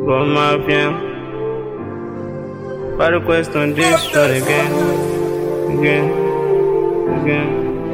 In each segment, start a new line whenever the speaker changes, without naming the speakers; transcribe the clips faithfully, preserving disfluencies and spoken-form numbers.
Bon mafia. Pas de question this shot again. Again. Again.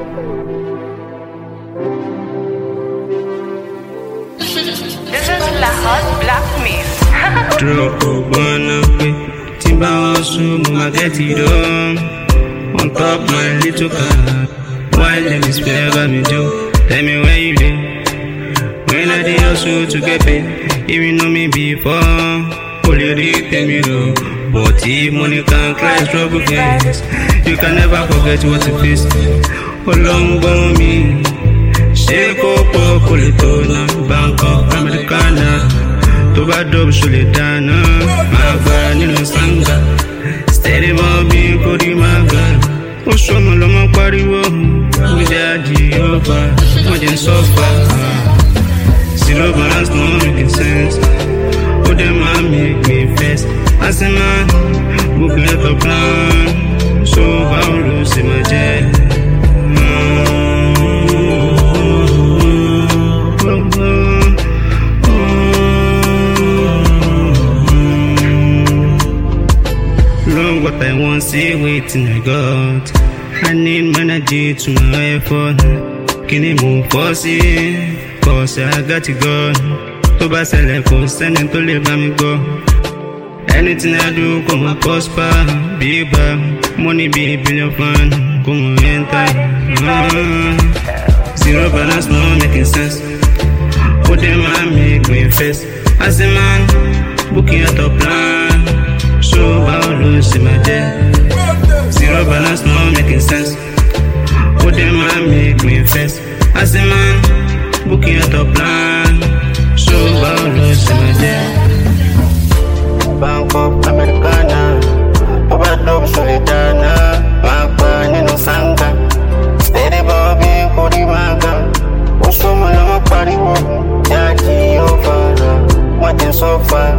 This is La Hot Black Mist.
Drop up one up. Timba also mama get it on. On top my little car. Why let me spare by me do? Tell me where you live. When I did also to get paid. If you know me before, only read me low. But if money can cry, struggle face. You can never forget what you face. How long for me? Shake up, pull it on, Bangkok, Americana. Toba dub, Suletana, Maga, Nino Sanga. Steady Bobby, Cody Maga. Oshomo Loma Pariwo, Midadi over, Majin Sofa. Zero balance, no making sense. Oh, them man make me face. As a man, book let a plan. So how lose in my jet. Long what I want, see waiting I got. I need energy to my effort. Can you move for see? Cause I got you gone. To buy select for sending to live by me go. Anything I do, come and prosper. Big bag, money be a billion fan. Come on, enter. Uh, zero balance, no making sense. What them man make me face. As a man, booking out a plan. So I'll lose in my day. Zero balance, no making sense. What them man make me face. As a man, booking out a plan. So I'll lose in my day. Bangkok, Americana. Toba dub, Suletana. Magba, Nino Sanga. Steady Bobby, Cody Maga. Oshomo Loma Pariwo. Yaki over. Majin Sofa.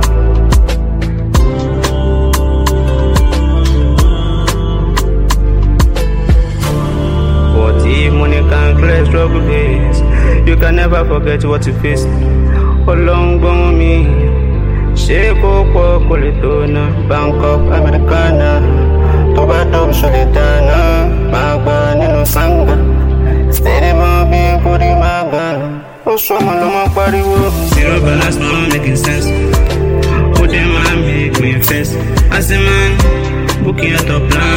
But if money can clear struggle days, you can never forget what you face. How long for me? Shake up, call it on, Bangkok, Americana. Toba dub, Suletana. Magba, Nino Sanga. Steady Bobby, Cody Maga. Oshomo Loma Pariwo. Zero balance, no making sense. How them man make me face. As a man, booking out a plan.